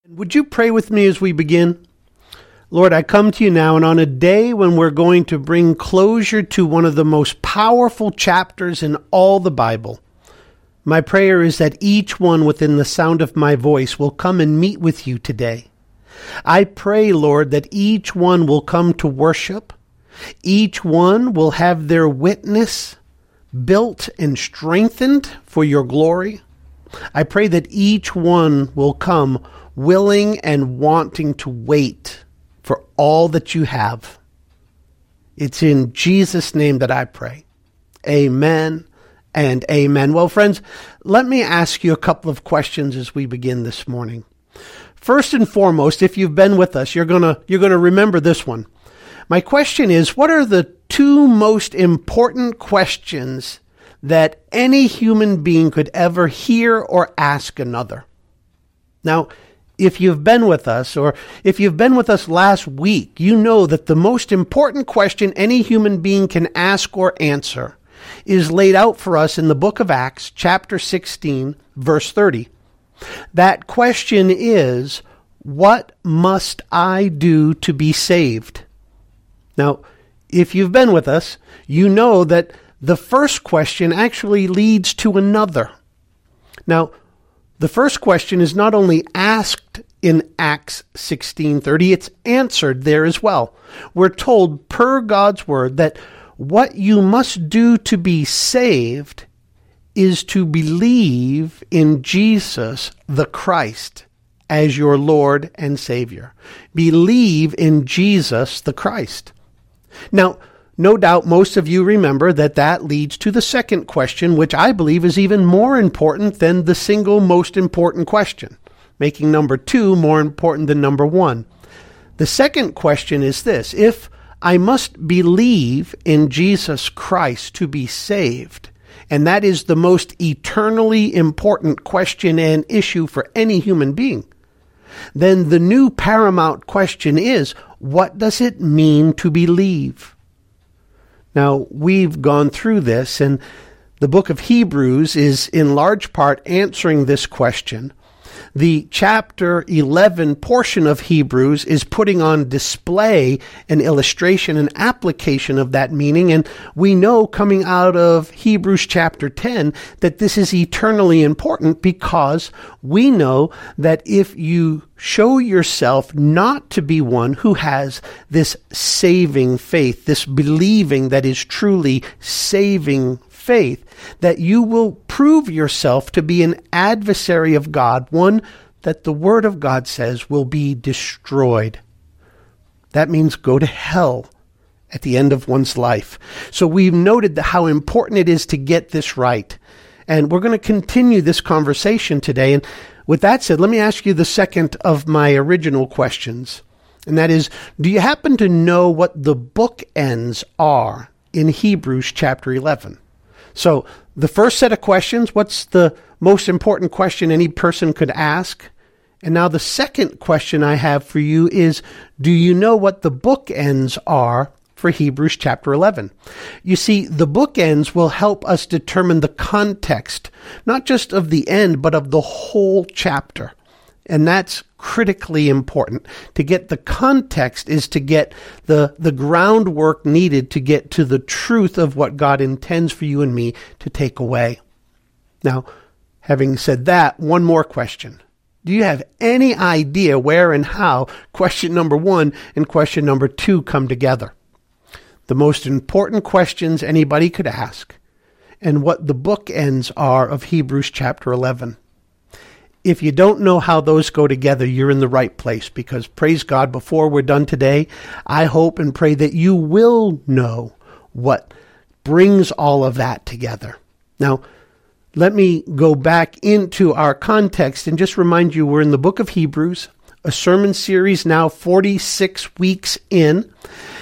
Would you pray with me as we begin? Lord, I come to you now, and on a day when we're going to bring closure to one of the most powerful chapters in all the Bible, my prayer is that each one within the sound of my voice will come and meet with you today. I pray, Lord, that each one will come to worship. Each one will have their witness built and strengthened for your glory. I pray that each one will come willing and wanting to wait for all that you have. It's in Jesus' name that I pray. Amen and amen. Well, friends, let me ask you a couple of questions as we begin this morning. First and foremost, if you've been with us, you're gonna remember this one. My question is, what are the two most important questions that any human being could ever hear or ask another? Now, if you've been with us, or if you've been with us last week, you know that the most important question any human being can ask or answer is laid out for us in the book of Acts, chapter 16, verse 30. That question is, what must I do to be saved? Now, if you've been with us, you know that the first question actually leads to another. Now, the first question is not only asked in Acts 16:30, it's answered there as well. We're told per God's word that what you must do to be saved is to believe in Jesus the Christ as your Lord and Savior. Believe in Jesus the Christ. Now, no doubt most of you remember that leads to the second question, which I believe is even more important than the single most important question, making number two more important than number one. The second question is this: if I must believe in Jesus Christ to be saved, and that is the most eternally important question and issue for any human being, then the new paramount question is, what does it mean to believe? Now, we've gone through this, and the book of Hebrews is in large part answering this question. The chapter 11 portion of Hebrews is putting on display an illustration, an application of that meaning, and we know coming out of Hebrews chapter 10 that this is eternally important, because we know that if you show yourself not to be one who has this saving faith, this believing that is truly saving faith, that you will prove yourself to be an adversary of God, one that the Word of God says will be destroyed. That means go to hell at the end of one's life. So we've noted how important it is to get this right. And we're going to continue this conversation today. And with that said, let me ask you the second of my original questions. And that is, do you happen to know what the bookends are in Hebrews chapter 11? So the first set of questions, what's the most important question any person could ask? And now the second question I have for you is, do you know what the bookends are for Hebrews chapter 11? You see, the bookends will help us determine the context, not just of the end, but of the whole chapter. And that's critically important. To get the context is to get the groundwork needed to get to the truth of what God intends for you and me to take away. Now, having said that, one more question. Do you have any idea where and how question number one and question number two come together? The most important questions anybody could ask, and what the bookends are of Hebrews chapter 11. If you don't know how those go together, you're in the right place, because praise God, before we're done today, I hope and pray that you will know what brings all of that together. Now, let me go back into our context and just remind you we're in the book of Hebrews, a sermon series now 46 weeks in,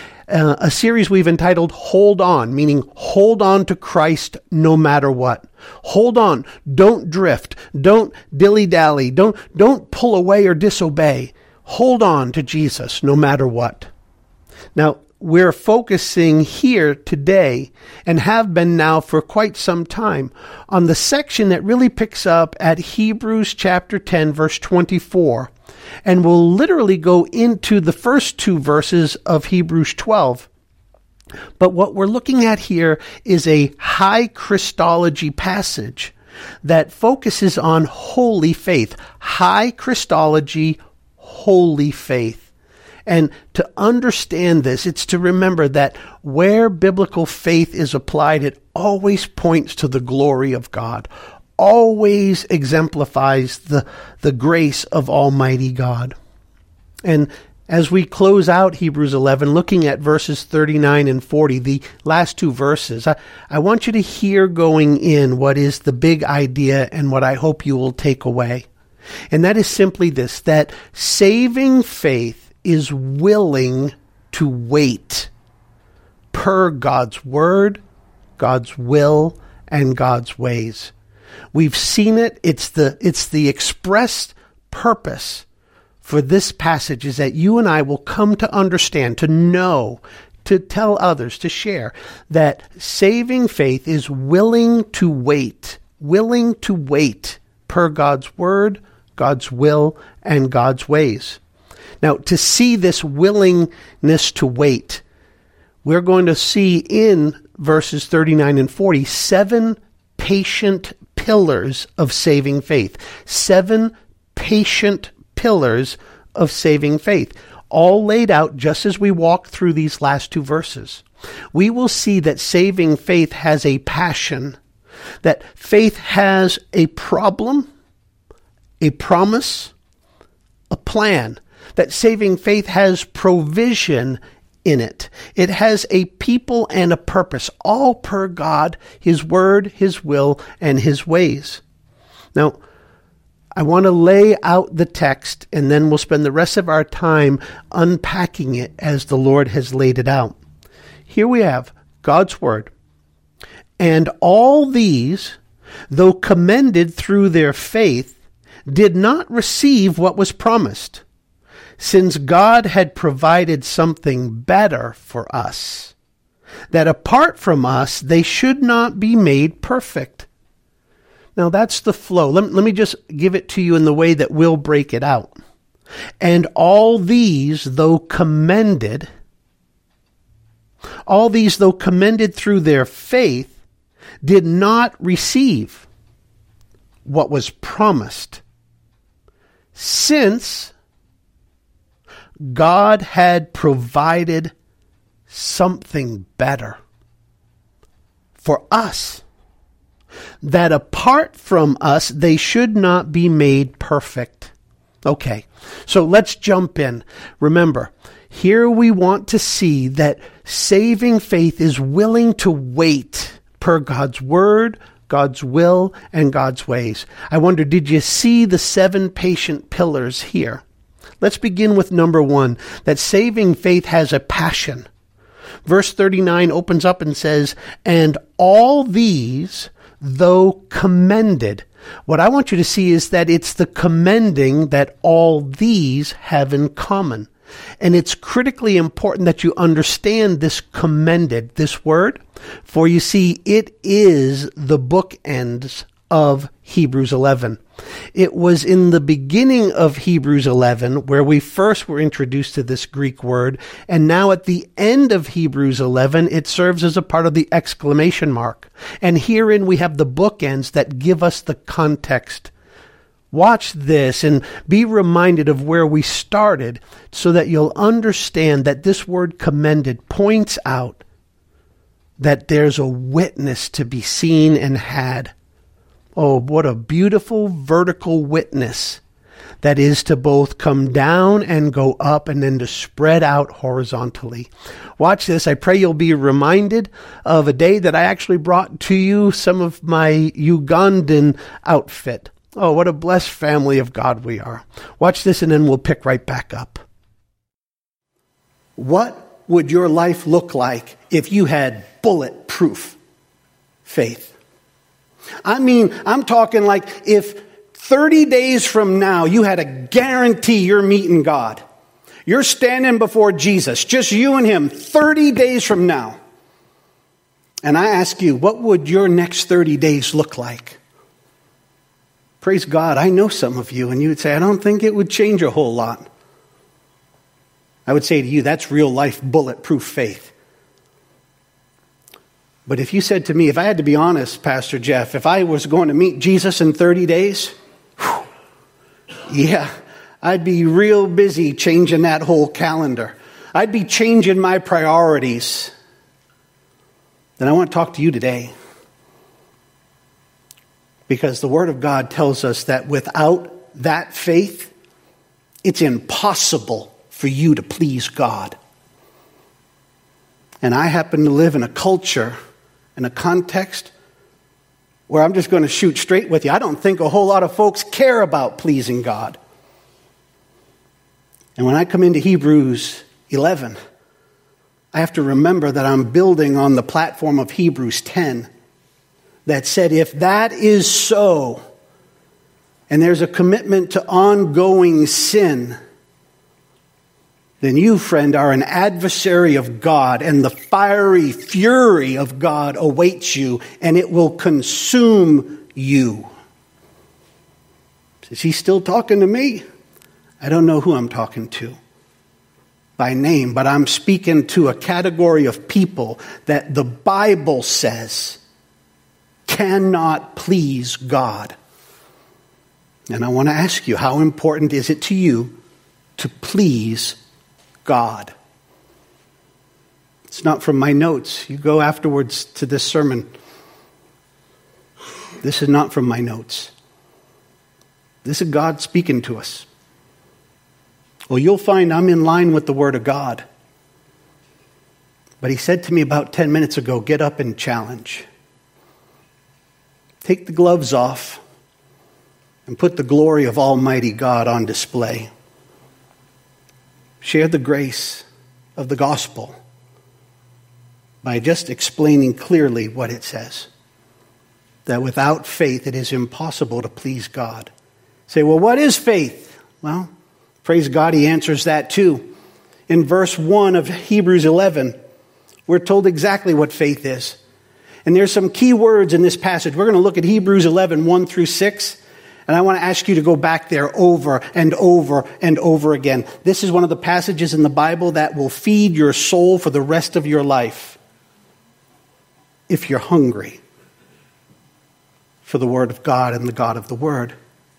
a series we've entitled Hold On, meaning hold on to Christ no matter what. Hold on. Don't drift. Don't dilly-dally. Don't pull away or disobey. Hold on to Jesus no matter what. Now, we're focusing here today, and have been now for quite some time, on the section that really picks up at Hebrews chapter 10, verse 24, and will literally go into the first 2 verses of Hebrews 12. But what we're looking at here is a high Christology passage that focuses on holy faith. High Christology, holy faith. And to understand this, it's to remember that where biblical faith is applied, it always points to the glory of God, always exemplifies the grace of Almighty God. And as we close out Hebrews 11, looking at verses 39 and 40, the last 2 verses, I want you to hear going in what is the big idea and what I hope you will take away. And that is simply this, that saving faith is willing to wait per God's word, God's will, and God's ways. We've seen it. It's the expressed purpose for this passage is that you and I will come to understand, to know, to tell others, to share, that saving faith is willing to wait per God's word, God's will, and God's ways. Now, to see this willingness to wait, we're going to see in verses 39 and 40, 7 patient pillars of saving faith. 7 patient pillars of saving faith, all laid out just as we walk through these last 2 verses. We will see that saving faith has a passion, that faith has a problem, a promise, a plan, that saving faith has provision in it. It has a people and a purpose, all per God, His word, His will, and His ways. Now, I want to lay out the text, and then we'll spend the rest of our time unpacking it as the Lord has laid it out. Here we have God's word. And all these, though commended through their faith, did not receive what was promised, since God had provided something better for us, that apart from us, they should not be made perfect. Now that's the flow. Let me just give it to you in the way that we'll break it out. And all these, though commended through their faith, did not receive what was promised, since God had provided something better for us, that apart from us, they should not be made perfect. Okay, so let's jump in. Remember, here we want to see that saving faith is willing to wait per God's word, God's will, and God's ways. I wonder, did you see the 7 patient pillars here? Let's begin with number 1, that saving faith has a passion. Verse 39 opens up and says, and all these, though commended. What I want you to see is that it's the commending that all these have in common. And it's critically important that you understand this commended, this word, for you see, it is the bookends of Hebrews 11. It was in the beginning of Hebrews 11 where we first were introduced to this Greek word, and now at the end of Hebrews 11, it serves as a part of the exclamation mark. And herein we have the bookends that give us the context. Watch this and be reminded of where we started so that you'll understand that this word commended points out that there's a witness to be seen and had. Oh, what a beautiful vertical witness that is to both come down and go up and then to spread out horizontally. Watch this. I pray you'll be reminded of a day that I actually brought to you some of my Ugandan outfit. Oh, what a blessed family of God we are. Watch this and then we'll pick right back up. What would your life look like if you had bulletproof faith? I mean, I'm talking like if 30 days from now you had a guarantee you're meeting God. You're standing before Jesus, just you and him, 30 days from now. And I ask you, what would your next 30 days look like? Praise God, I know some of you, and you would say, I don't think it would change a whole lot. I would say to you, that's real life bulletproof faith. But if you said to me, if I had to be honest, Pastor Jeff, if I was going to meet Jesus in 30 days, yeah, I'd be real busy changing that whole calendar. I'd be changing my priorities. Then I want to talk to you today. Because the Word of God tells us that without that faith, it's impossible for you to please God. And I happen to live in a culture, in a context, where I'm just going to shoot straight with you. I don't think a whole lot of folks care about pleasing God. And when I come into Hebrews 11, I have to remember that I'm building on the platform of Hebrews 10 that said, if that is so, and there's a commitment to ongoing sin, then you, friend, are an adversary of God, and the fiery fury of God awaits you, and it will consume you. Is he still talking to me? I don't know who I'm talking to by name, but I'm speaking to a category of people that the Bible says cannot please God. And I want to ask you, how important is it to you to please God? It's not from my notes. You go afterwards to this sermon. This is not from my notes. This is God speaking to us. Well, you'll find I'm in line with the Word of God. But he said to me about 10 minutes ago, get up and challenge. Take the gloves off and put the glory of Almighty God on display. Share the grace of the gospel by just explaining clearly what it says. That without faith, it is impossible to please God. Say, well, what is faith? Well, praise God, he answers that too. In verse 1 of Hebrews 11, we're told exactly what faith is. And there's some key words in this passage. We're going to look at Hebrews 11, 1 through 6. And I want to ask you to go back there over and over and over again. This is one of the passages in the Bible that will feed your soul for the rest of your life. If you're hungry for the Word of God and the God of the Word.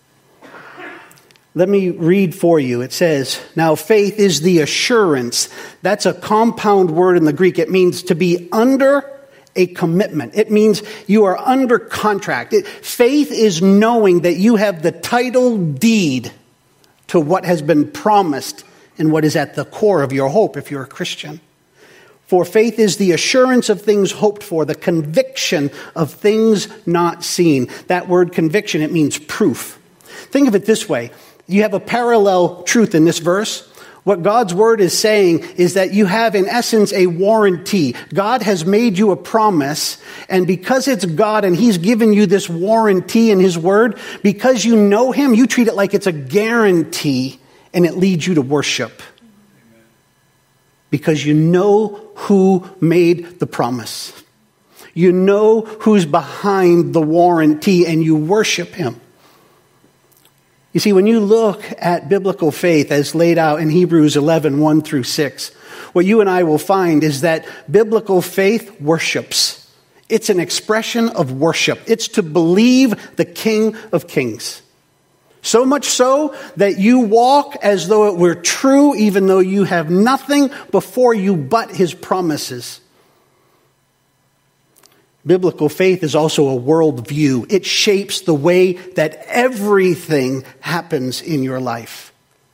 Let me read for you. It says, now faith is the assurance. That's a compound word in the Greek. It means to be under a commitment. It means you are under contract. Faith is knowing that you have the title deed to what has been promised and what is at the core of your hope if you're a Christian. For faith is the assurance of things hoped for, the conviction of things not seen. That word conviction, it means proof. Think of it this way. You have a parallel truth in this verse. What God's word is saying is that you have, in essence, a warranty. God has made you a promise, and because it's God and he's given you this warranty in his word, because you know him, you treat it like it's a guarantee, and it leads you to worship. Because you know who made the promise. You know who's behind the warranty, and you worship him. You see, when you look at biblical faith as laid out in Hebrews 11, 1 through 6, what you and I will find is that biblical faith worships. It's an expression of worship. It's to believe the King of Kings. So much so that you walk as though it were true, even though you have nothing before you but his promises. Biblical faith is also a worldview. It shapes the way that everything happens in your life.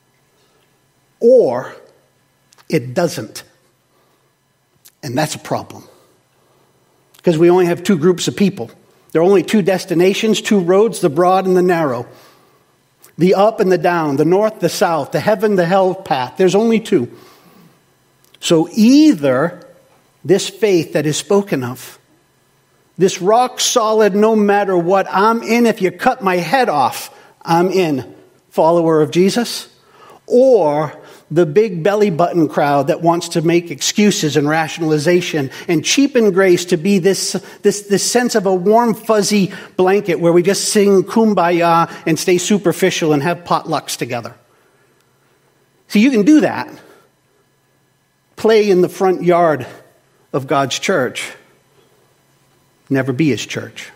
Or it doesn't. And that's a problem. Because we only have two groups of people. There are only two destinations, two roads, the broad and the narrow. The up and the down, the north, the south, the heaven, the hell path. There's only two. So either this faith that is spoken of, this rock solid, no matter what, I'm in. If you cut my head off, I'm in, follower of Jesus. Or the big belly button crowd that wants to make excuses and rationalization and cheapen grace to be this sense of a warm, fuzzy blanket where we just sing kumbaya and stay superficial and have potlucks together. See, you can do that. Play in the front yard of God's church. Never be his church.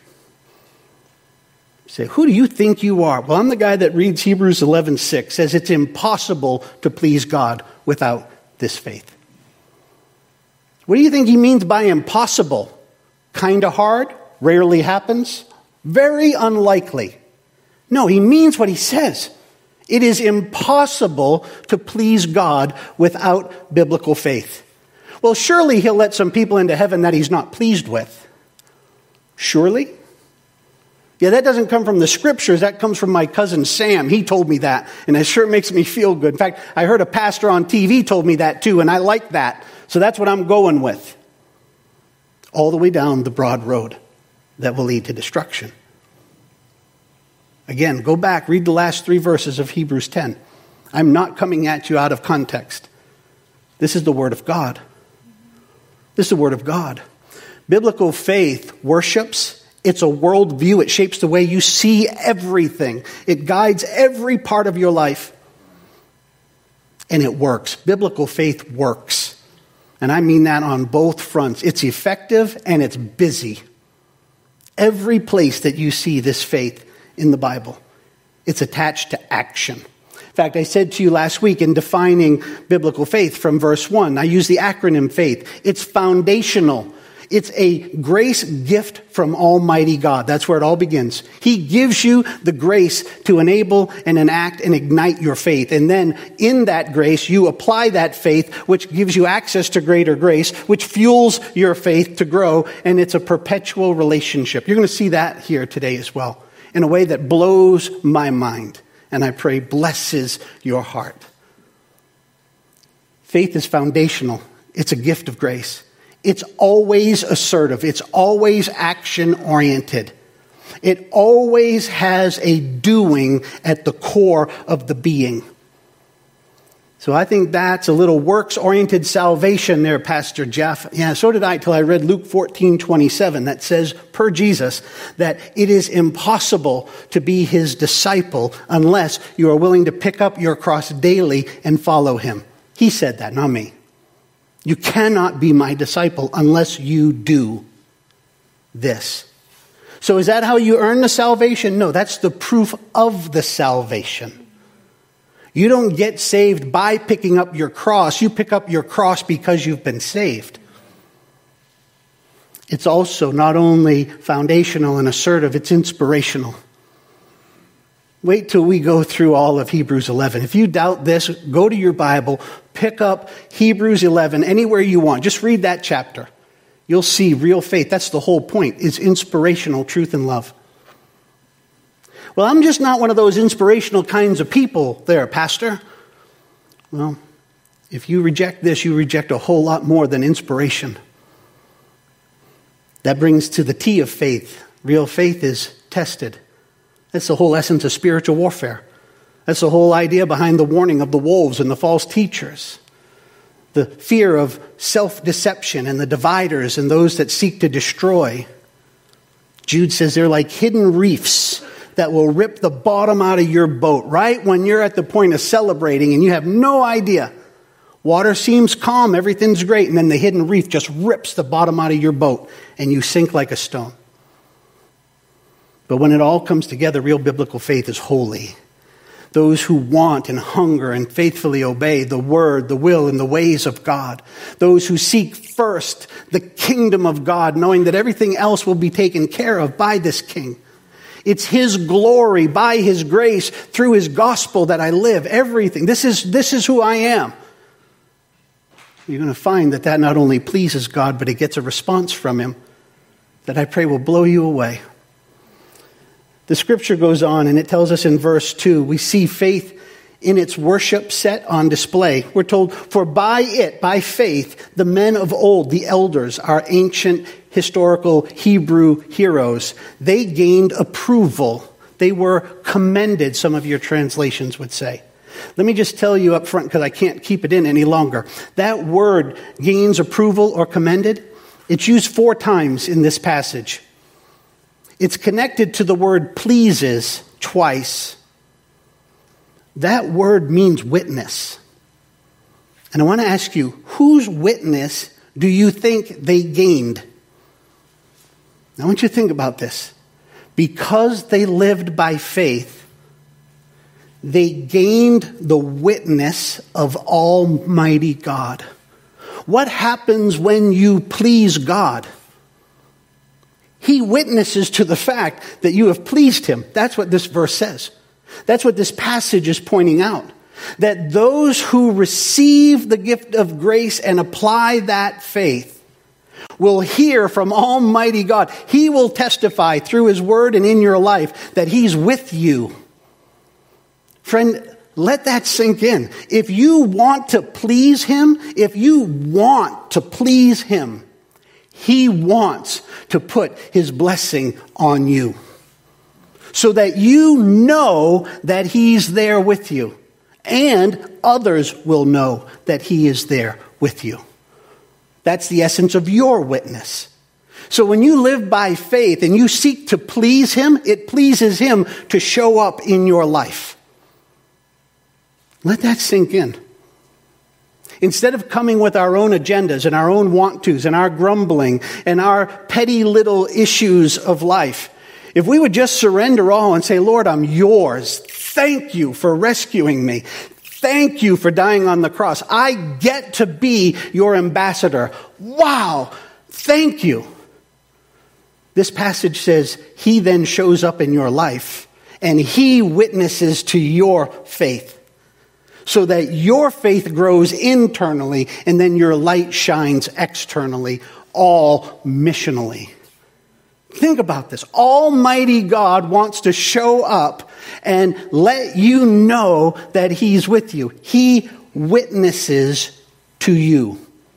Say, who do you think you are? Well, I'm the guy that reads Hebrews 11:6, says it's impossible to please God without this faith. What do you think he means by impossible? Kind of hard? Rarely happens? Very unlikely. No, he means what he says. It is impossible to please God without biblical faith. Well, surely he'll let some people into heaven that he's not pleased with. Surely? Yeah, that doesn't come from the scriptures. That comes from my cousin Sam. He told me that, and it sure makes me feel good. In fact, I heard a pastor on TV told me that too, and I like that. So that's what I'm going with. All the way down the broad road that will lead to destruction. Again, go back, read the last 3 verses of Hebrews 10. I'm not coming at you out of context. This is the Word of God. This is the Word of God. Biblical faith worships. It's a worldview. It shapes the way you see everything. It guides every part of your life. And it works. Biblical faith works. And I mean that on both fronts. It's effective and it's busy. Every place that you see this faith in the Bible, it's attached to action. In fact, I said to you last week in defining biblical faith from verse 1, I use the acronym FAITH. It's foundational. It's a grace gift from Almighty God. That's where it all begins. He gives you the grace to enable and enact and ignite your faith. And then in that grace, you apply that faith, which gives you access to greater grace, which fuels your faith to grow. And it's a perpetual relationship. You're going to see that here today as well, in a way that blows my mind. And I pray blesses your heart. Faith is foundational. It's a gift of grace. It's always assertive. It's always action-oriented. It always has a doing at the core of the being. So I think that's a little works-oriented salvation there, Pastor Jeff. Yeah, so did I till I read Luke 14:27 that says, per Jesus, that it is impossible to be his disciple unless you are willing to pick up your cross daily and follow him. He said that, not me. You cannot be my disciple unless you do this. So is that how you earn the salvation? No, that's the proof of the salvation. You don't get saved by picking up your cross. You pick up your cross because you've been saved. It's also not only foundational and assertive, it's inspirational. Wait till we go through all of Hebrews 11. If you doubt this, go to your Bible, pick up Hebrews 11 anywhere you want. Just read that chapter. You'll see real faith. That's the whole point. It's inspirational truth and love. Well, I'm just not one of those inspirational kinds of people there, Pastor. Well, if you reject this, you reject a whole lot more than inspiration. That brings to the T of faith. Real faith is tested. That's the whole essence of spiritual warfare. That's the whole idea behind the warning of the wolves and the false teachers. The fear of self-deception and the dividers and those that seek to destroy. Jude says they're like hidden reefs that will rip the bottom out of your boat right when you're at the point of celebrating and you have no idea. Water seems calm, everything's great, and then the hidden reef just rips the bottom out of your boat and you sink like a stone. But when it all comes together, real biblical faith is holy. Those who want and hunger and faithfully obey the word, the will, and the ways of God. Those who seek first the kingdom of God, knowing that everything else will be taken care of by this king. It's his glory, by his grace, through his gospel that I live. Everything. This is who I am. You're going to find that not only pleases God, but it gets a response from him that I pray will blow you away. The scripture goes on and it tells us in verse 2, we see faith in its worship set on display. We're told, for by faith, the men of old, the elders, our ancient historical Hebrew heroes, they gained approval. They were commended, some of your translations would say. Let me just tell you up front, because I can't keep it in any longer. That word, gains approval or commended, it's used 4 times in this passage. It's connected to the word pleases twice. That word means witness. And I want to ask you, whose witness do you think they gained? I want you to think about this. Because they lived by faith, they gained the witness of Almighty God. What happens when you please God? He witnesses to the fact that you have pleased him. That's what this verse says. That's what this passage is pointing out. That those who receive the gift of grace and apply that faith will hear from Almighty God. He will testify through his word and in your life that he's with you. Friend, let that sink in. If you want to please him, he wants to put his blessing on you so that you know that he's there with you, and others will know that he is there with you. That's the essence of your witness. So when you live by faith and you seek to please him, it pleases him to show up in your life. Let that sink in. Instead of coming with our own agendas and our own want-tos and our grumbling and our petty little issues of life, if we would just surrender all and say, Lord, I'm yours. Thank you for rescuing me. Thank you for dying on the cross. I get to be your ambassador. Wow. Thank you. This passage says he then shows up in your life and he witnesses to your faith, so that your faith grows internally and then your light shines externally, all missionally. Think about this. Almighty God wants to show up and let you know that he's with you. He witnesses to you.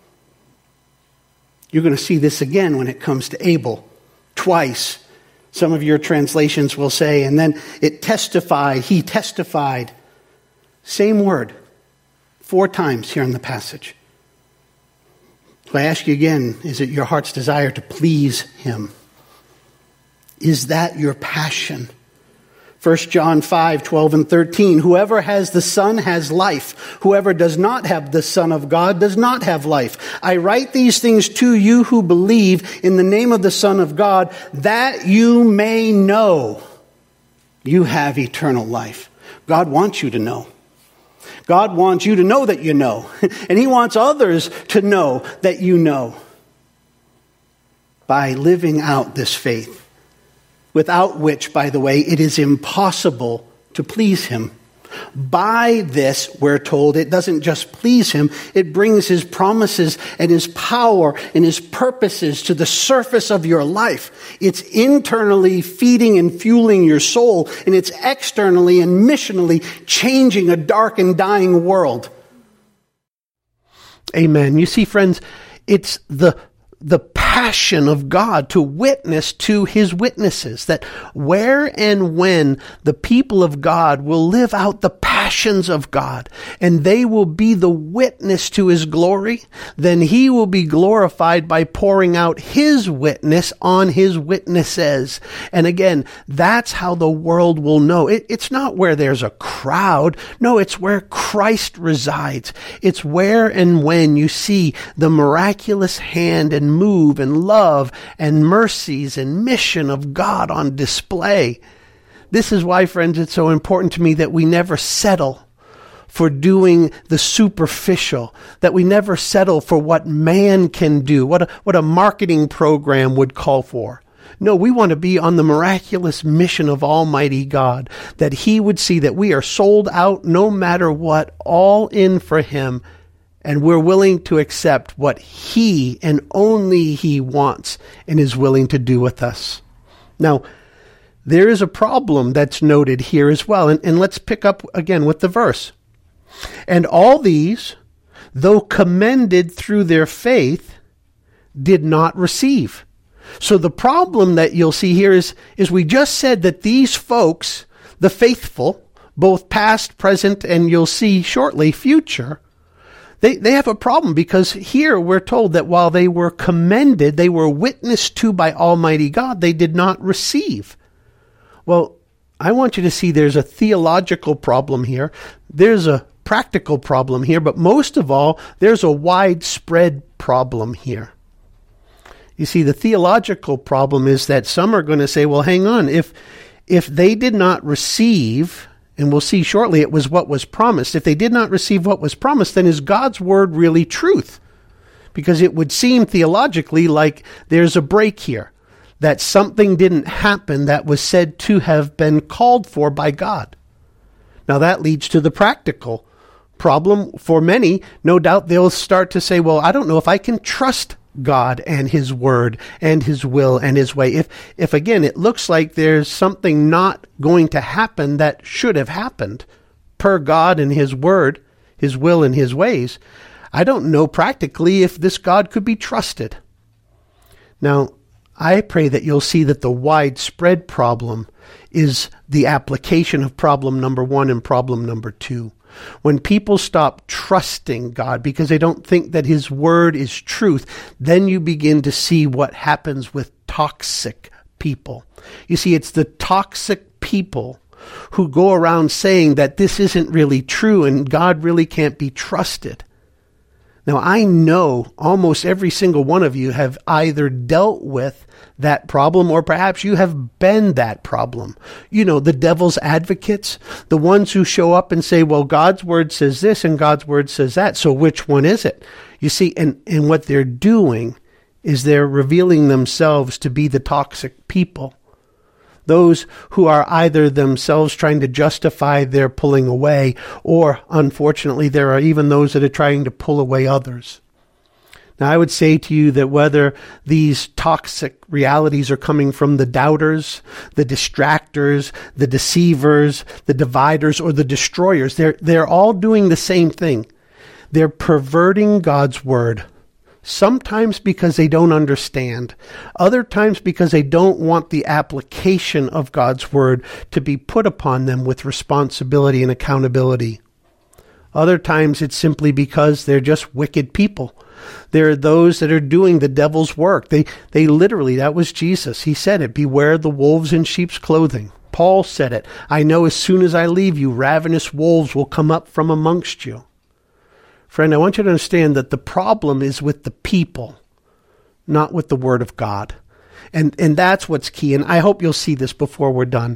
You're going to see this again when it comes to Abel. Twice. Some of your translations will say, and then it testified, he testified. Same word, 4 times here in the passage. So I ask you again, is it your heart's desire to please him? Is that your passion? 1 John 5:12 and 13. Whoever has the Son has life. Whoever does not have the Son of God does not have life. I write these things to you who believe in the name of the Son of God, that you may know you have eternal life. God wants you to know. God wants you to know that you know. And he wants others to know that you know. By living out this faith. Without which, by the way, it is impossible to please him. By this, we're told, it doesn't just please him, it brings his promises and his power and his purposes to the surface of your life. It's internally feeding and fueling your soul, and it's externally and missionally changing a dark and dying world. Amen. You see, friends, it's the passion of God to witness to his witnesses, that where and when the people of God will live out the passions of God and they will be the witness to his glory, then he will be glorified by pouring out his witness on his witnesses. And again, that's how the world will know. It's not where there's a crowd. No, it's where Christ resides. It's where and when you see the miraculous hand and move and love and mercies and mission of God on display. This is why, friends, it's so important to me that we never settle for doing the superficial, that we never settle for what man can do, what a marketing program would call for. No, we want to be on the miraculous mission of Almighty God, that he would see that we are sold out no matter what, all in for him, and we're willing to accept what he and only he wants and is willing to do with us. Now, there is a problem that's noted here as well. And let's pick up again with the verse. And all these, though commended through their faith, did not receive. So the problem that you'll see here is we just said that these folks, the faithful, both past, present, and you'll see shortly, future, they have a problem, because here we're told that while they were commended, they were witnessed to by Almighty God, they did not receive. Well, I want you to see there's a theological problem here. There's a practical problem here, but most of all, there's a widespread problem here. You see, the theological problem is that some are going to say, well, hang on, if they did not receive, and we'll see shortly, it was what was promised. If they did not receive what was promised, then is God's word really truth? Because it would seem theologically like there's a break here, that something didn't happen that was said to have been called for by God. Now that leads to the practical problem for many. No doubt they'll start to say, well, I don't know if I can trust God and his word and his will and his way. If again, it looks like there's something not going to happen that should have happened per God and his word, his will and his ways, I don't know practically if this God could be trusted. Now, I pray that you'll see that the widespread problem is the application of problem number 1 and problem number 2. When people stop trusting God because they don't think that his word is truth, then you begin to see what happens with toxic people. You see, it's the toxic people who go around saying that this isn't really true and God really can't be trusted. Now, I know almost every single one of you have either dealt with that problem or perhaps you have been that problem. You know, the devil's advocates, the ones who show up and say, well, God's word says this and God's word says that, so which one is it? You see, and what they're doing is they're revealing themselves to be the toxic people. Those who are either themselves trying to justify their pulling away, or unfortunately, there are even those that are trying to pull away others. Now, I would say to you that whether these toxic realities are coming from the doubters, the distractors, the deceivers, the dividers, or the destroyers, they're all doing the same thing. They're perverting God's word. Sometimes because they don't understand. Other times because they don't want the application of God's word to be put upon them with responsibility and accountability. Other times it's simply because they're just wicked people. There are those that are doing the devil's work. They literally, that was Jesus. He said it, beware the wolves in sheep's clothing. Paul said it, I know as soon as I leave you, ravenous wolves will come up from amongst you. Friend, I want you to understand that the problem is with the people, not with the word of God. And that's what's key. And I hope you'll see this before we're done.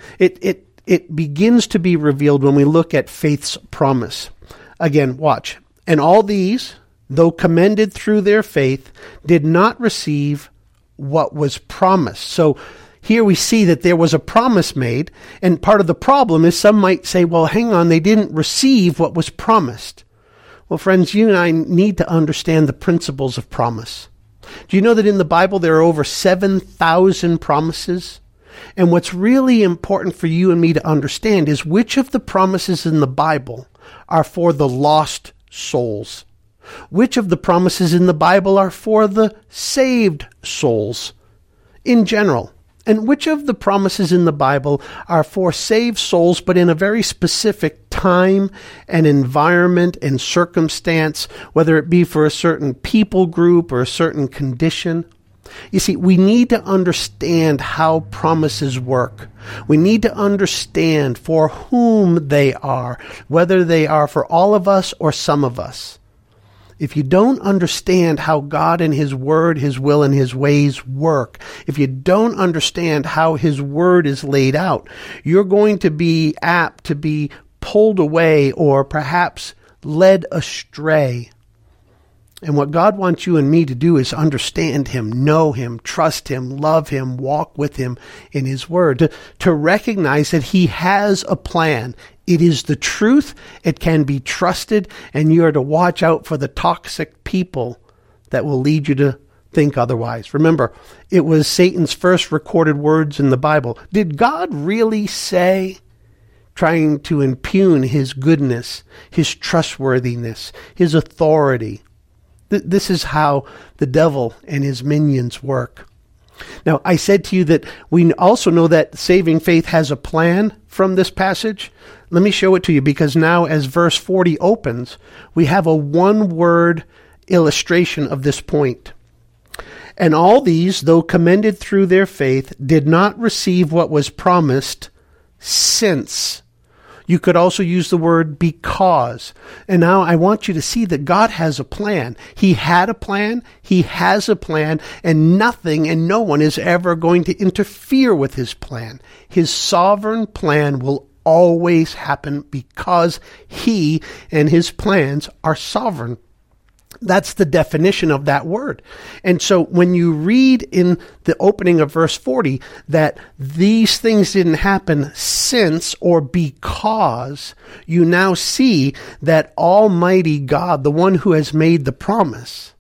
It begins to be revealed when we look at faith's promise. Again, watch. And all these, though commended through their faith, did not receive what was promised. So here we see that there was a promise made. And part of the problem is some might say, well, hang on, they didn't receive what was promised. Well, friends, you and I need to understand the principles of promise. Do you know that in the Bible there are over 7,000 promises? And what's really important for you and me to understand is which of the promises in the Bible are for the lost souls? Which of the promises in the Bible are for the saved souls in general? And which of the promises in the Bible are for saved souls, but in a very specific time and environment and circumstance, whether it be for a certain people group or a certain condition? You see, we need to understand how promises work. We need to understand for whom they are, whether they are for all of us or some of us. If you don't understand how God and his word, his will, and his ways work, if you don't understand how his word is laid out, you're going to be apt to be pulled away or perhaps led astray. And what God wants you and me to do is understand him, know him, trust him, love him, walk with him in his word, to recognize that he has a plan. It is the truth, it can be trusted, and you are to watch out for the toxic people that will lead you to think otherwise. Remember, it was Satan's first recorded words in the Bible. Did God really say, trying to impugn his goodness, his trustworthiness, his authority? This is how the devil and his minions work. Now, I said to you that we also know that saving faith has a plan from this passage. Let me show it to you, because now as verse 40 opens, we have a one-word illustration of this point. And all these, though commended through their faith, did not receive what was promised, since. You could also use the word because. And now I want you to see that God has a plan. He had a plan, He has a plan, and nothing and no one is ever going to interfere with His plan. His sovereign plan will always happen because He and His plans are sovereign. That's the definition of that word. And so when you read in the opening of verse 40 that these things didn't happen since or because, you now see that Almighty God, the one who has made the promise,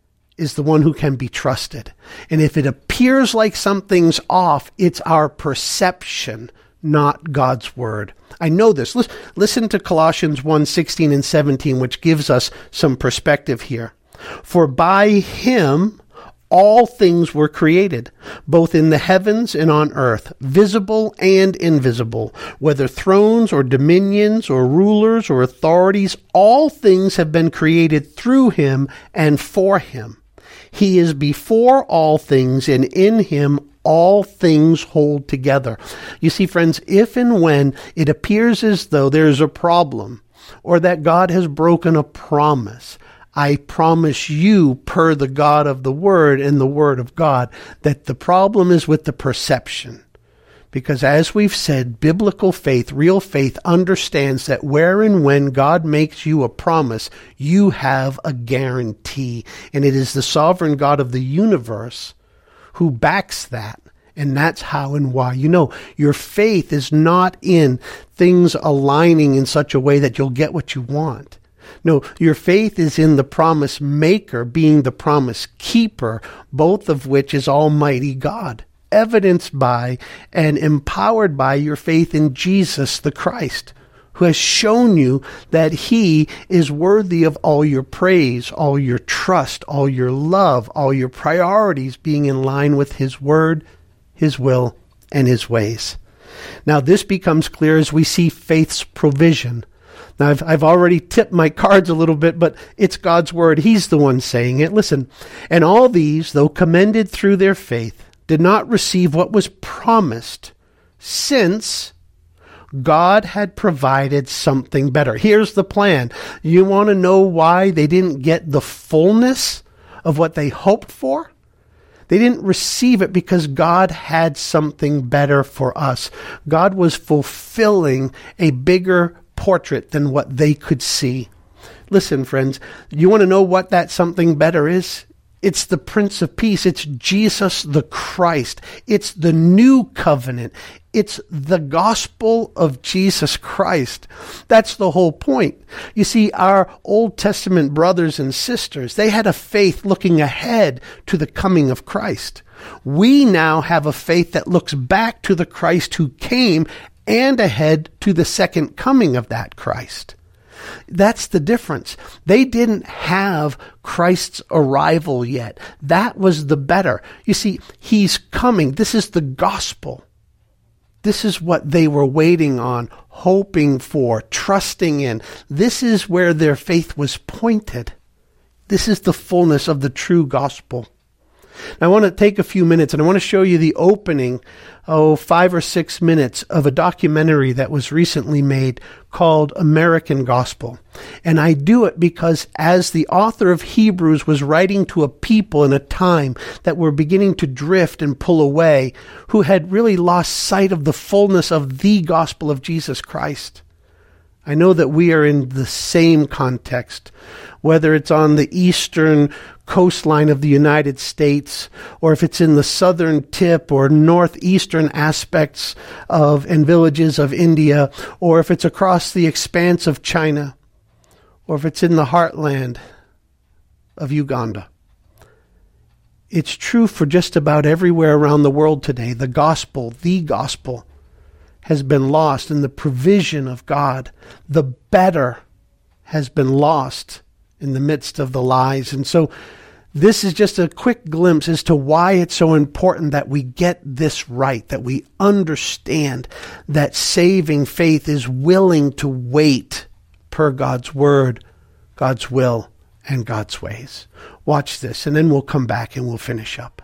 is the one who can be trusted. And if it appears like something's off, it's our perception, not God's word. I know this. Listen to Colossians 1:16 and 17, which gives us some perspective here. For by Him all things were created, both in the heavens and on earth, visible and invisible, whether thrones or dominions or rulers or authorities, all things have been created through Him and for Him. He is before all things, and in Him all things hold together. You see, friends, if and when it appears as though there's a problem or that God has broken a promise, I promise you, per the God of the Word and the Word of God, that the problem is with the perception. Because as we've said, biblical faith, real faith, understands that where and when God makes you a promise, you have a guarantee. And it is the sovereign God of the universe who backs that. And that's how and why. You know, your faith is not in things aligning in such a way that you'll get what you want. No, your faith is in the promise maker being the promise keeper, both of which is Almighty God, evidenced by and empowered by your faith in Jesus the Christ, who has shown you that He is worthy of all your praise, all your trust, all your love, all your priorities being in line with His word, His will, and His ways. Now this becomes clear as we see faith's provision. Now I've already tipped my cards a little bit, but it's God's word. He's the one saying it. Listen, and all these, though commended through their faith, did not receive what was promised, since God had provided something better. Here's the plan. You want to know why they didn't get the fullness of what they hoped for? They didn't receive it because God had something better for us. God was fulfilling a bigger portrait than what they could see. Listen, friends, you want to know what that something better is? It's the Prince of Peace. It's Jesus the Christ. It's the new covenant. It's the gospel of Jesus Christ. That's the whole point. You see, our Old Testament brothers and sisters, they had a faith looking ahead to the coming of Christ. We now have a faith that looks back to the Christ who came and ahead to the second coming of that Christ. That's the difference. They didn't have Christ's arrival yet. That was the better. You see, He's coming. This is the gospel. This is what they were waiting on, hoping for, trusting in. This is where their faith was pointed. This is the fullness of the true gospel. Now, I want to take a few minutes and I want to show you the opening, 5 or 6 minutes of a documentary that was recently made called American Gospel. And I do it because as the author of Hebrews was writing to a people in a time that were beginning to drift and pull away, who had really lost sight of the fullness of the gospel of Jesus Christ. I know that we are in the same context, whether it's on the eastern coastline of the United States, or if it's in the southern tip or northeastern aspects of and villages of India, or if it's across the expanse of China, or if it's in the heartland of Uganda. It's true for just about everywhere around the world today. The gospel has been lost in the provision of God. The better has been lost in the midst of the lies. And so This is just a quick glimpse as to why it's so important that we get this right, that we understand that saving faith is willing to wait per God's word, God's will, and God's ways. Watch this, and then we'll come back and we'll finish up.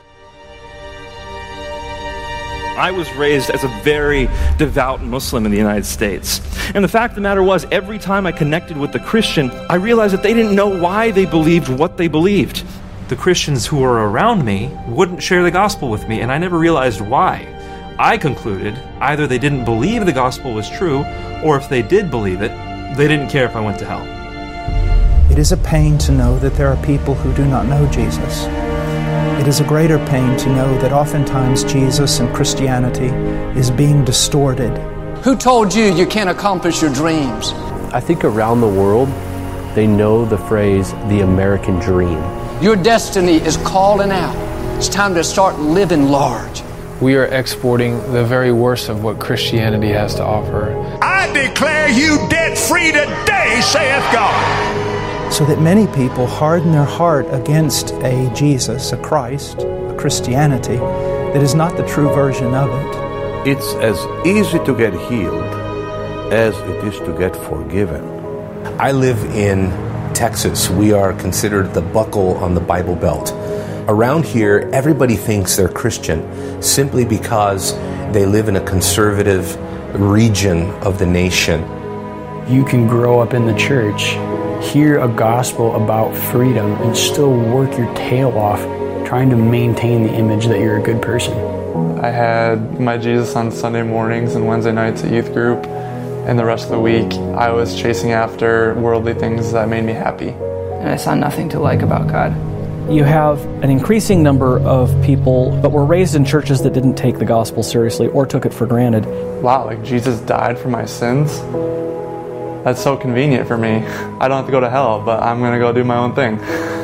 I was raised as a very devout Muslim in the United States. And the fact of the matter was, every time I connected with the Christian, I realized that they didn't know why they believed what they believed. The Christians who were around me wouldn't share the gospel with me, and I never realized why. I concluded either they didn't believe the gospel was true, or if they did believe it, they didn't care if I went to hell. It is a pain to know that there are people who do not know Jesus. It is a greater pain to know that oftentimes Jesus and Christianity is being distorted. Who told you you can't accomplish your dreams? I think around the world, they know the phrase, the American dream. Your destiny is calling out. It's time to start living large. We are exporting the very worst of what Christianity has to offer. I declare you debt-free today, saith God. So that many people harden their heart against a Jesus, a Christ, a Christianity that is not the true version of it. It's as easy to get healed as it is to get forgiven. I live in Texas. We are considered the buckle on the Bible Belt. Around here, everybody thinks they're Christian simply because they live in a conservative region of the nation. You can grow up in the church, hear a gospel about freedom, and still work your tail off trying to maintain the image that you're a good person. I had my Jesus on Sunday mornings and Wednesday nights at youth group, and the rest of the week I was chasing after worldly things that made me happy. And I saw nothing to like about God. You have an increasing number of people but were raised in churches that didn't take the gospel seriously or took it for granted. Wow, like Jesus died for my sins? That's so convenient for me. I don't have to go to hell, but I'm going to go do my own thing.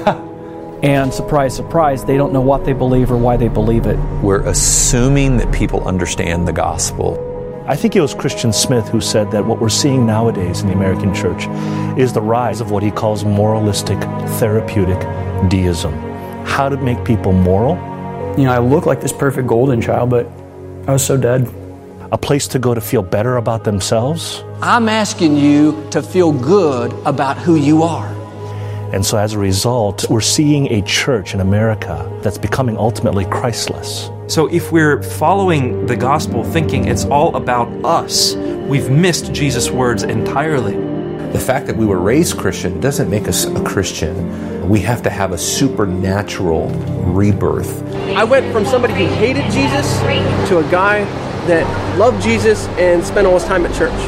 And surprise, surprise, they don't know what they believe or why they believe it. We're assuming that people understand the gospel. I think it was Christian Smith who said that what we're seeing nowadays in the American church is the rise of what he calls moralistic, therapeutic deism. How to make people moral. You know, I look like this perfect golden child, but I was so dead. A place to go to feel better about themselves. I'm asking you to feel good about who you are. And so as a result, we're seeing a church in America that's becoming ultimately Christless. So if we're following the gospel thinking it's all about us, we've missed Jesus' words entirely. The fact that we were raised Christian doesn't make us a Christian. We have to have a supernatural rebirth. I went from somebody who hated Jesus to a guy that loved Jesus and spent all his time at church.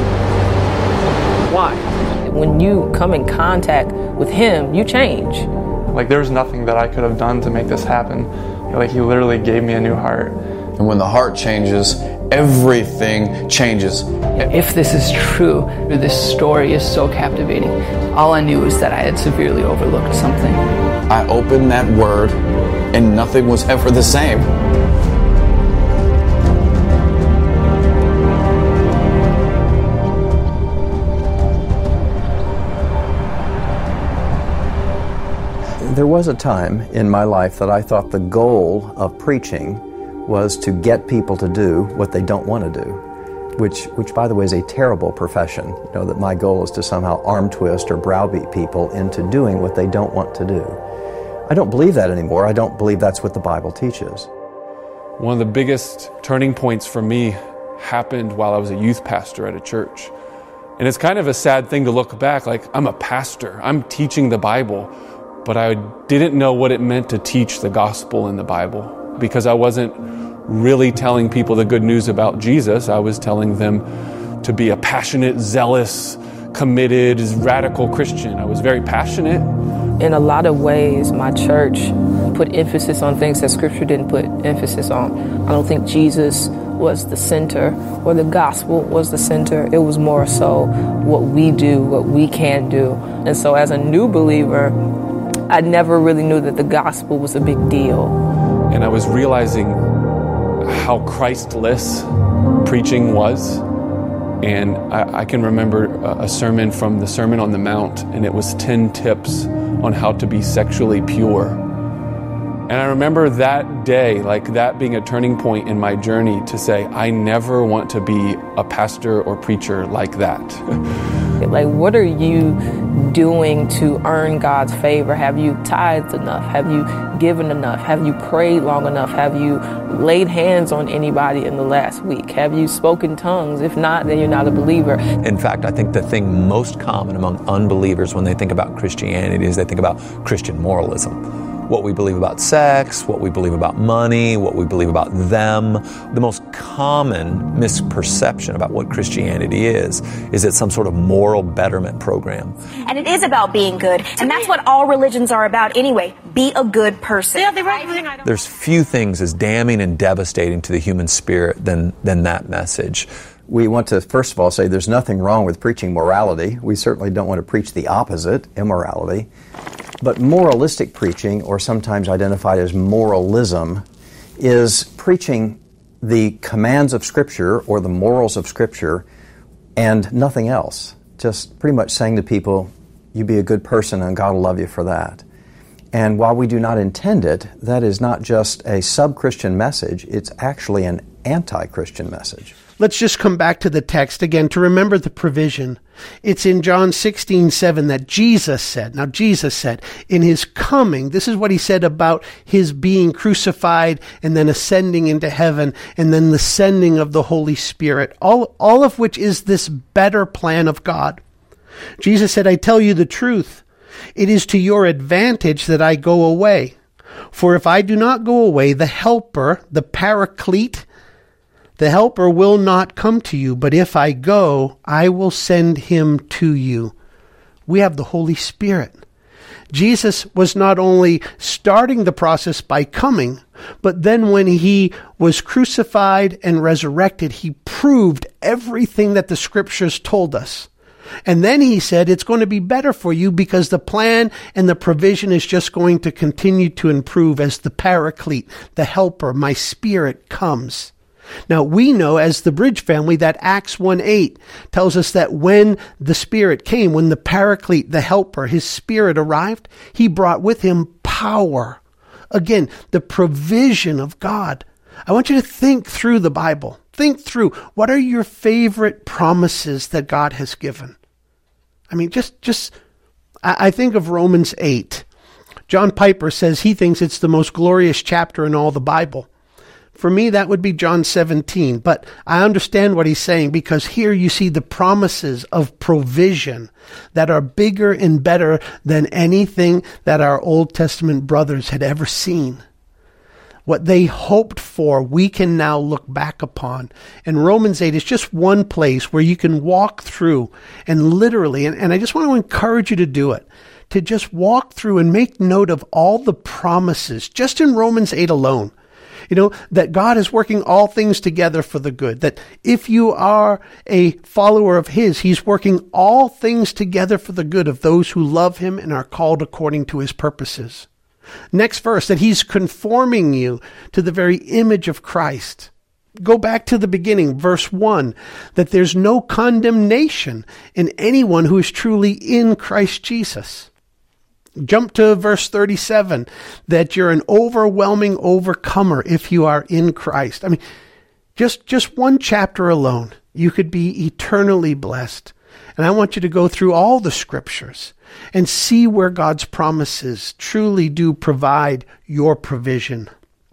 Why? When you come in contact with him, you change. Like there's nothing that I could have done to make this happen. Like he literally gave me a new heart. And when the heart changes, everything changes. If this is true, this story is so captivating. All I knew is that I had severely overlooked something. I opened that word and nothing was ever the same. There was a time in my life that I thought the goal of preaching was to get people to do what they don't want to do, which by the way is a terrible profession. You know, that my goal is to somehow arm twist or browbeat people into doing what they don't want to do. I don't believe that anymore. I don't believe that's what the Bible teaches. One of the biggest turning points for me happened while I was a youth pastor at a church. And it's kind of a sad thing to look back, like I'm a pastor, I'm teaching the Bible, but I didn't know what it meant to teach the gospel in the Bible because I wasn't really telling people the good news about Jesus. I was telling them to be a passionate, zealous, committed, radical Christian. I was very passionate. In a lot of ways, my church put emphasis on things that Scripture didn't put emphasis on. I don't think Jesus was the center or the gospel was the center. It was more so what we do, what we can do. And so as a new believer, I never really knew that the gospel was a big deal. And I was realizing how Christless preaching was. And I can remember a sermon from the Sermon on the Mount, and it was 10 tips on how to be sexually pure. And I remember that day, like that being a turning point in my journey to say, I never want to be a pastor or preacher like that. Like, what are you doing to earn God's favor? Have you tithed enough? Have you given enough? Have you prayed long enough? Have you laid hands on anybody in the last week? Have you spoken tongues? If not, then you're not a believer. In fact, I think the thing most common among unbelievers when they think about Christianity is they think about Christian moralism. What we believe about sex, what we believe about money, what we believe about them. The most common misperception about what Christianity is it's some sort of moral betterment program. And it is about being good. And that's what all religions are about anyway. Be a good person. There's few things as damning and devastating to the human spirit than that message. We want to, first of all, say there's nothing wrong with preaching morality. We certainly don't want to preach the opposite, immorality. But moralistic preaching, or sometimes identified as moralism, is preaching the commands of Scripture or the morals of Scripture and nothing else. Just pretty much saying to people, you be a good person and God will love you for that. And while we do not intend it, that is not just a sub-Christian message, it's actually an anti-Christian message. Let's just come back to the text again to remember the provision. It's in John 16:7 that Jesus said, now Jesus said, in his coming, this is what he said about his being crucified and then ascending into heaven and then the sending of the Holy Spirit, all of which is this better plan of God. Jesus said, I tell you the truth. It is to your advantage that I go away. For if I do not go away, the Helper, the Paraclete, the Helper will not come to you, but if I go, I will send him to you. We have the Holy Spirit. Jesus was not only starting the process by coming, but then when he was crucified and resurrected, he proved everything that the Scriptures told us. And then he said, it's going to be better for you because the plan and the provision is just going to continue to improve as the Paraclete, the Helper, my Spirit comes. Now, we know as the Bridge family that Acts 1:8 tells us that when the Spirit came, when the Paraclete, the Helper, his Spirit arrived, he brought with him power. Again, the provision of God. I want you to think through the Bible. Think through, what are your favorite promises that God has given? I mean, I think of Romans 8. John Piper says he thinks it's the most glorious chapter in all the Bible. For me, that would be John 17, but I understand what he's saying because here you see the promises of provision that are bigger and better than anything that our Old Testament brothers had ever seen. What they hoped for, we can now look back upon. And Romans 8 is just one place where you can walk through and literally, and I just want to encourage you to do it, to just walk through and make note of all the promises, just in Romans 8 alone. You know, that God is working all things together for the good. That if you are a follower of his, he's working all things together for the good of those who love him and are called according to his purposes. Next verse, that he's conforming you to the very image of Christ. Go back to the beginning, verse 1, that there's no condemnation in anyone who is truly in Christ Jesus. Jump to verse 37, that you're an overwhelming overcomer if you are in Christ. I mean, just one chapter alone, you could be eternally blessed. And I want you to go through all the Scriptures and see where God's promises truly do provide your provision.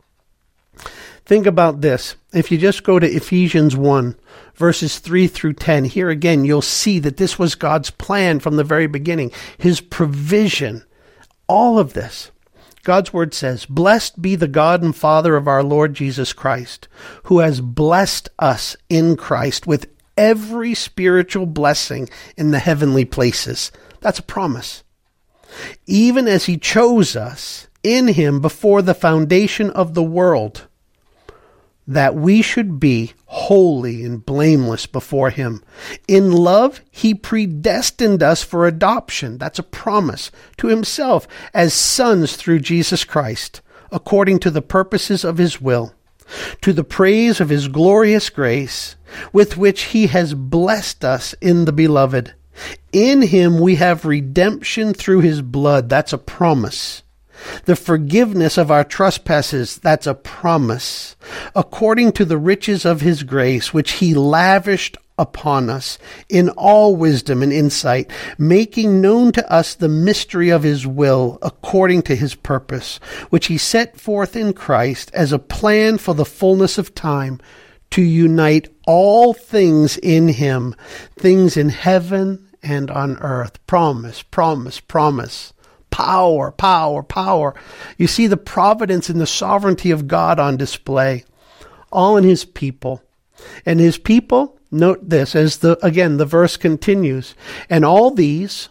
Think about this. If you just go to Ephesians 1, verses 3 through 10, here again, you'll see that this was God's plan from the very beginning. His provision, all of this. God's word says, "Blessed be the God and Father of our Lord Jesus Christ, who has blessed us in Christ with every spiritual blessing in the heavenly places." That's a promise. "Even as he chose us in him before the foundation of the world, that we should be holy and blameless before him. In love, he predestined us for adoption," that's a promise, "to himself as sons through Jesus Christ, according to the purposes of his will, to the praise of his glorious grace, with which he has blessed us in the beloved. In him we have redemption through his blood," that's a promise, The forgiveness of our trespasses, that's a promise. According to the riches of his grace, which he lavished upon us in all wisdom and insight, making known to us the mystery of his will according to his purpose, which he set forth in Christ as a plan for the fullness of time, to unite all things in him, things in heaven and on earth. Promise, promise, promise. Power, power, power. You see the providence and the sovereignty of God on display, all in his people. And his people, note this, as the verse continues, and all these,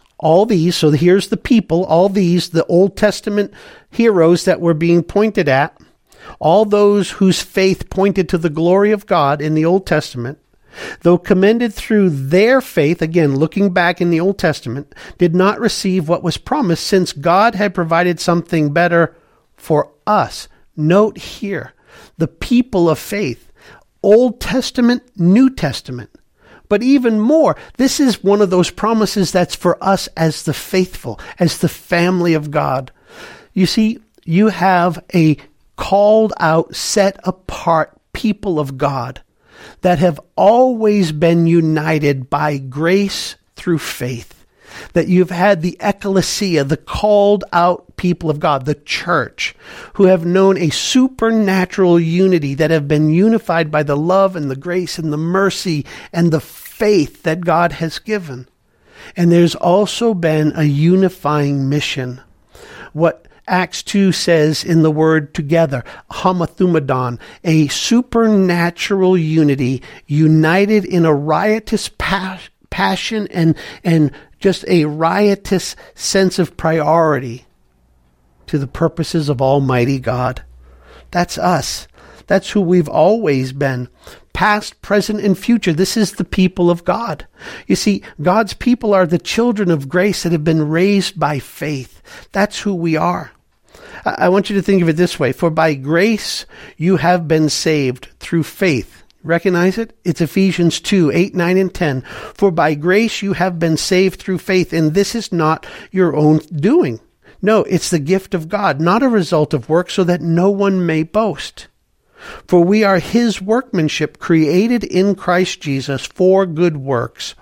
so here's the people, all these, the Old Testament heroes that were being pointed at, all those whose faith pointed to the glory of God in the Old Testament, though commended through their faith, again, looking back in the Old Testament, did not receive what was promised, since God had provided something better for us. Note here, the people of faith, Old Testament, New Testament. But even more, this is one of those promises that's for us as the faithful, as the family of God. You see, you have a called out, set apart people of God that have always been united by grace through faith. That you've had the ecclesia, the called out people of God, the church, who have known a supernatural unity, that have been unified by the love and the grace and the mercy and the faith that God has given. And there's also been a unifying mission. What Acts 2 says in the word together, hamathumadon, a supernatural unity, united in a riotous passion and just a riotous sense of priority to the purposes of Almighty God. That's us. That's who we've always been. Past, present, and future. This is the people of God. You see, God's people are the children of grace that have been raised by faith. That's who we are. I want you to think of it this way. For by grace you have been saved through faith. Recognize it? It's Ephesians 2, 8, 9, and 10. For by grace you have been saved through faith, and this is not your own doing. No, it's the gift of God, not a result of work, so that no one may boast. For we are his workmanship, created in Christ Jesus for good works,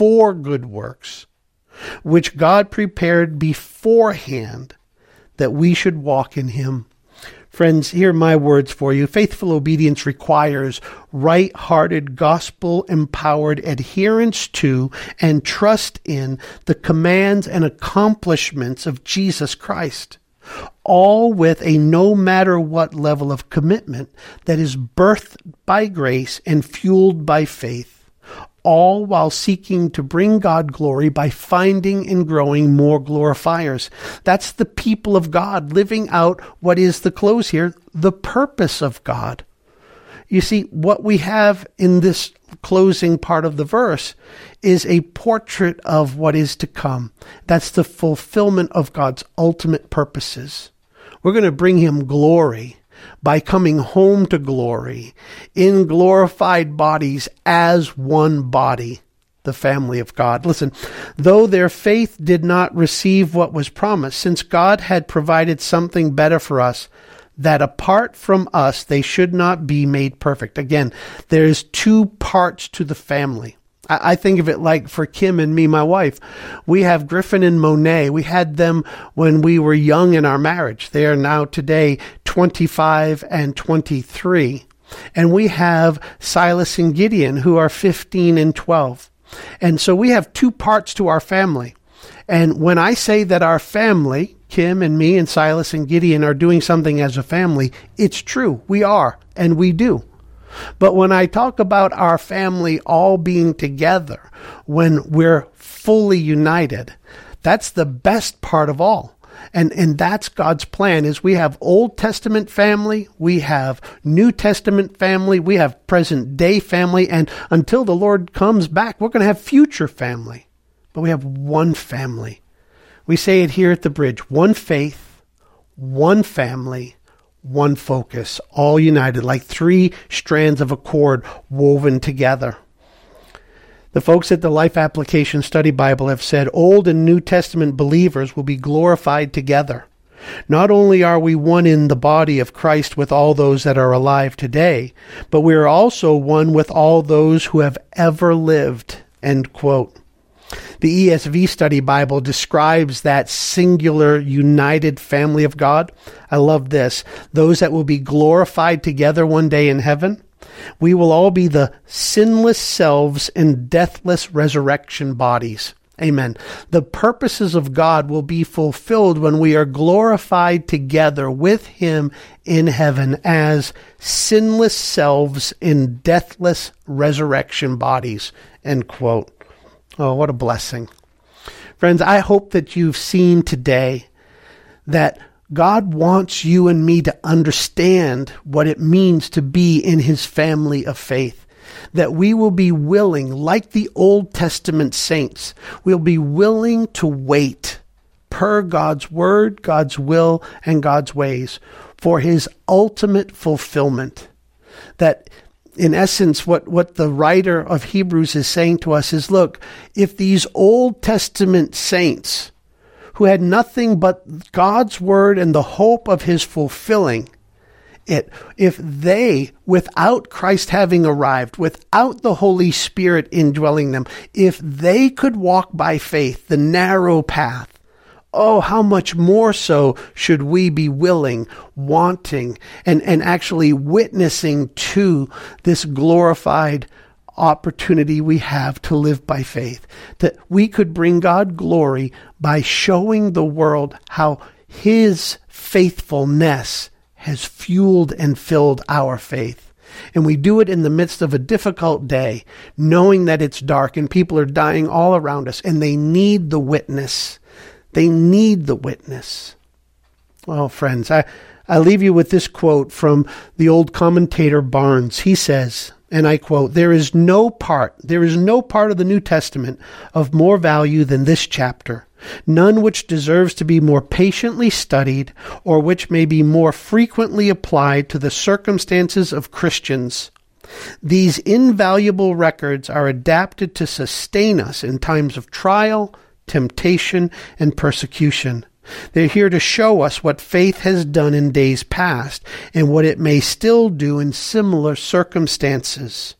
which God prepared beforehand that we should walk in him. Friends, hear my words for you. Faithful obedience requires right-hearted, gospel-empowered adherence to and trust in the commands and accomplishments of Jesus Christ, all with a no matter what level of commitment that is birthed by grace and fueled by faith, all while seeking to bring God glory by finding and growing more glorifiers. That's the people of God living out what is the close here, the purpose of God. You see, what we have in this closing part of the verse is a portrait of what is to come. That's the fulfillment of God's ultimate purposes. We're going to bring him glory by coming home to glory in glorified bodies as one body, the family of God. Listen, though their faith did not receive what was promised, since God had provided something better for us, that apart from us, they should not be made perfect. Again, there's two parts to the family. I think of it like for Kim and me, my wife. We have Griffin and Monet. We had them when we were young in our marriage. They are now today 25 and 23. And we have Silas and Gideon, who are 15 and 12. And so we have two parts to our family. And when I say that our family, Kim and me and Silas and Gideon, are doing something as a family, it's true. We are, and we do. But when I talk about our family all being together, when we're fully united, that's the best part of all. And that's God's plan, is we have Old Testament family, we have New Testament family, we have present day family, and until the Lord comes back, we're going to have future family. But we have one family. We say it here at the Bridge, one faith, one family, one focus, all united like three strands of a cord woven together. The folks at the Life Application Study Bible have said Old and New Testament believers will be glorified together. Not only are we one in the body of Christ with all those that are alive today, but we are also one with all those who have ever lived." End quote. The ESV Study Bible describes that singular, united family of God. I love this. Those that will be glorified together one day in heaven. We will all be the sinless selves in deathless resurrection bodies. Amen. The purposes of God will be fulfilled when we are glorified together with Him in heaven as sinless selves in deathless resurrection bodies. End quote. Oh, what a blessing. Friends, I hope that you've seen today that God wants you and me to understand what it means to be in His family of faith. That we will be willing, like the Old Testament saints, we'll be willing to wait per God's word, God's will, and God's ways for His ultimate fulfillment. That in essence, what the writer of Hebrews is saying to us is, look, if these Old Testament saints who had nothing but God's word and the hope of His fulfilling it, if they, without Christ having arrived, without the Holy Spirit indwelling them, if they could walk by faith the narrow path, oh, how much more so should we be willing, wanting, and actually witnessing to this glorified opportunity we have to live by faith, that we could bring God glory by showing the world how His faithfulness has fueled and filled our faith. And we do it in the midst of a difficult day, knowing that it's dark and people are dying all around us, and they need the witness. They need the witness. Well, friends, I leave you with this quote from the old commentator Barnes. He says, and I quote, there is no part of the New Testament of more value than this chapter, none which deserves to be more patiently studied or which may be more frequently applied to the circumstances of Christians. These invaluable records are adapted to sustain us in times of trial, temptation, and persecution. They're here to show us what faith has done in days past and what it may still do in similar circumstances.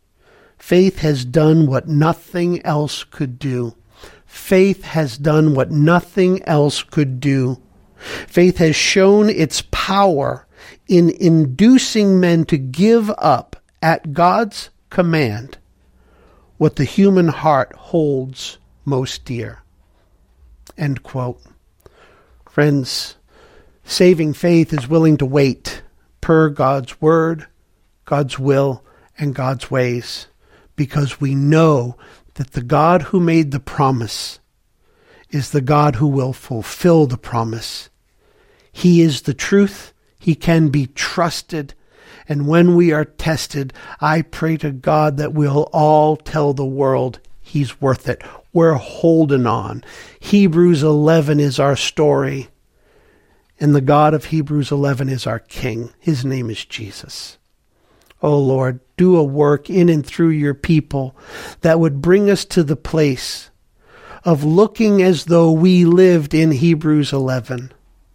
Faith has done what nothing else could do. Faith has done what nothing else could do. Faith has shown its power in inducing men to give up at God's command what the human heart holds most dear. End quote. Friends, saving faith is willing to wait per God's word, God's will, and God's ways, because we know that the God who made the promise is the God who will fulfill the promise. He is the truth. He can be trusted. And when we are tested, I pray to God that we'll all tell the world He's worth it. We're holding on. Hebrews 11 is our story. And the God of Hebrews 11 is our King. His name is Jesus. Oh Lord, do a work in and through your people that would bring us to the place of looking as though we lived in Hebrews 11,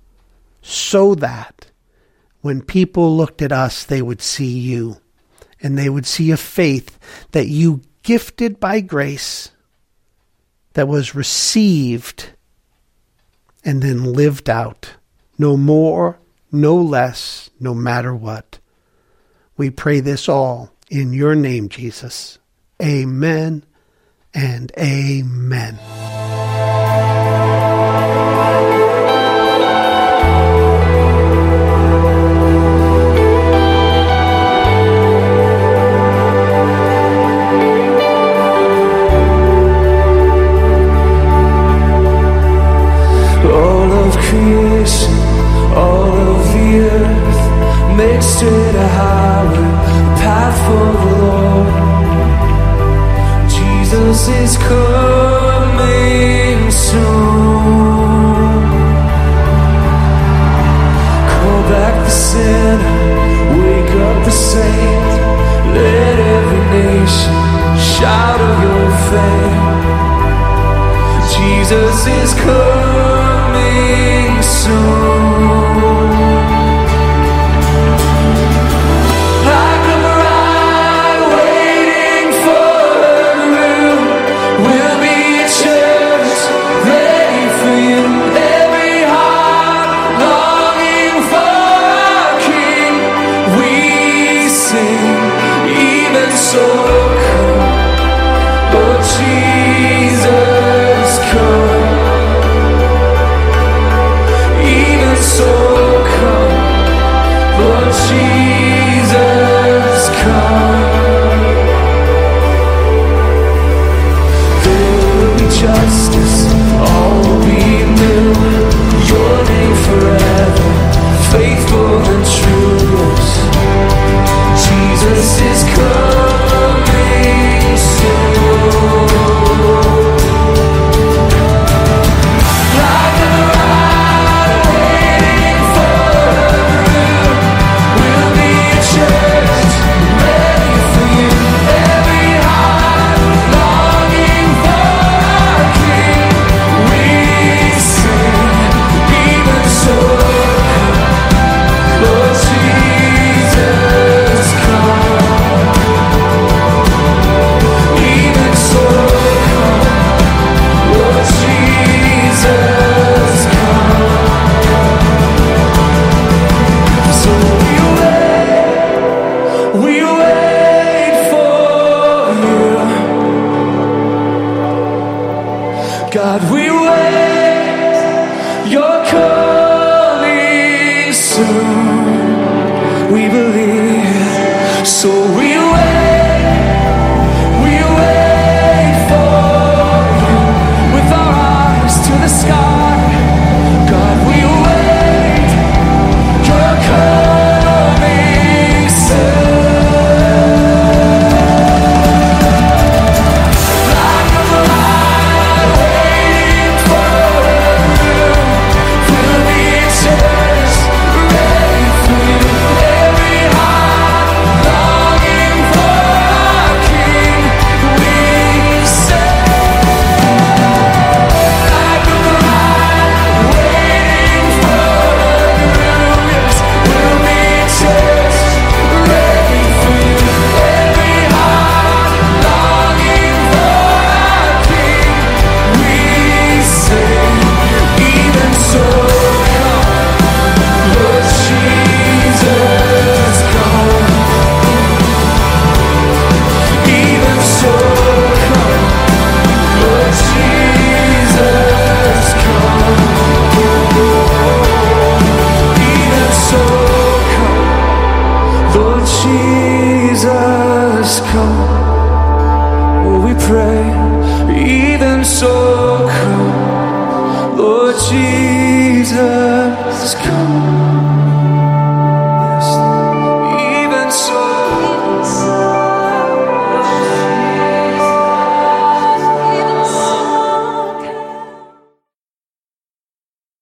so that when people looked at us, they would see you, and they would see a faith that you gifted by grace, that was received and then lived out, no more, no less, no matter what. We pray this all in your name, Jesus. Amen and amen. All of creation, all of the earth, make straight a highway, a path for the Lord. Jesus is coming soon. Call back the sinner, wake up the saint. Let every nation shout of your fame. Jesus is coming soon. Jesus, come. There will be justice, all will be new. Your name forever, faithful and true. Jesus is coming soon. Like a bride waiting for her groom, we'll be a church ready for you. Every heart longing for our King. We sing, even so, Lord Jesus, come. Even so, Lord Jesus, come. So we wait for you. God, we wait, you're coming soon. We believe, so we wait for you with our eyes to the sky. God, we wait, you're coming soon. Like a bride waiting for her groom, we'll be a church ready for you. Every heart longing for our King. We say, like a bride waiting for her groom, yes, we'll be a church ready for you. Every heart longing for our King. We say, even so, come, Lord Jesus, come. Even so, come, Lord Jesus, come. Even so, come, Lord Jesus, come. Oh, we pray, even so, come, Lord Jesus, come.